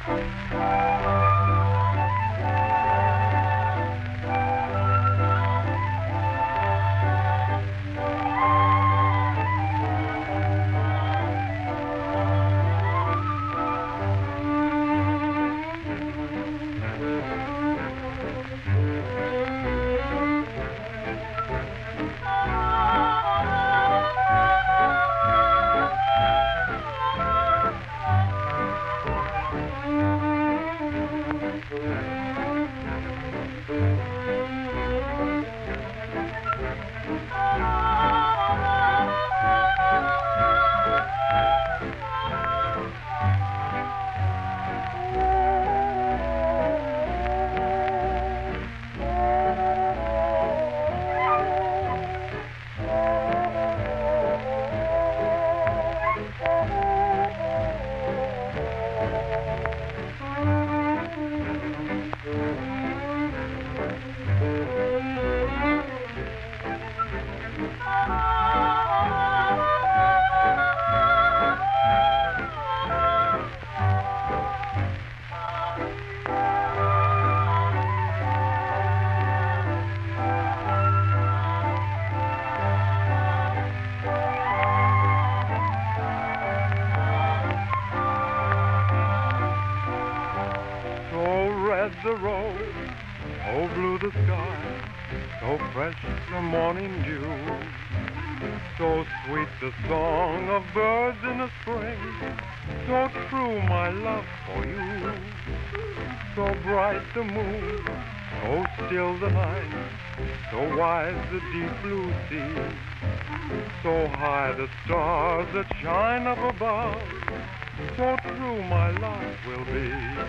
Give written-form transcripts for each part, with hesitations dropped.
The road, oh blue the sky, so fresh the morning dew, so sweet the song of birds in the spring, so true my love for you, so bright the moon, so still the night, so wide the deep blue sea, so high the stars that shine up above, so true my love will be.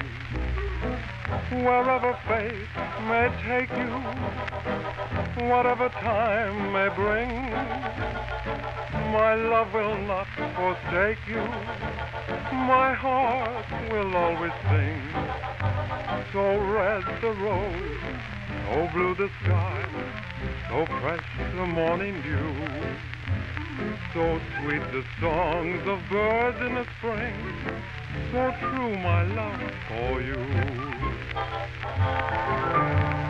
Wherever fate may take you, whatever time may bring, my love will not forsake you, my heart will always sing. So red the rose, so blue the sky, so fresh the morning dew, so sweet the songs of birds in the spring, so true my love for you.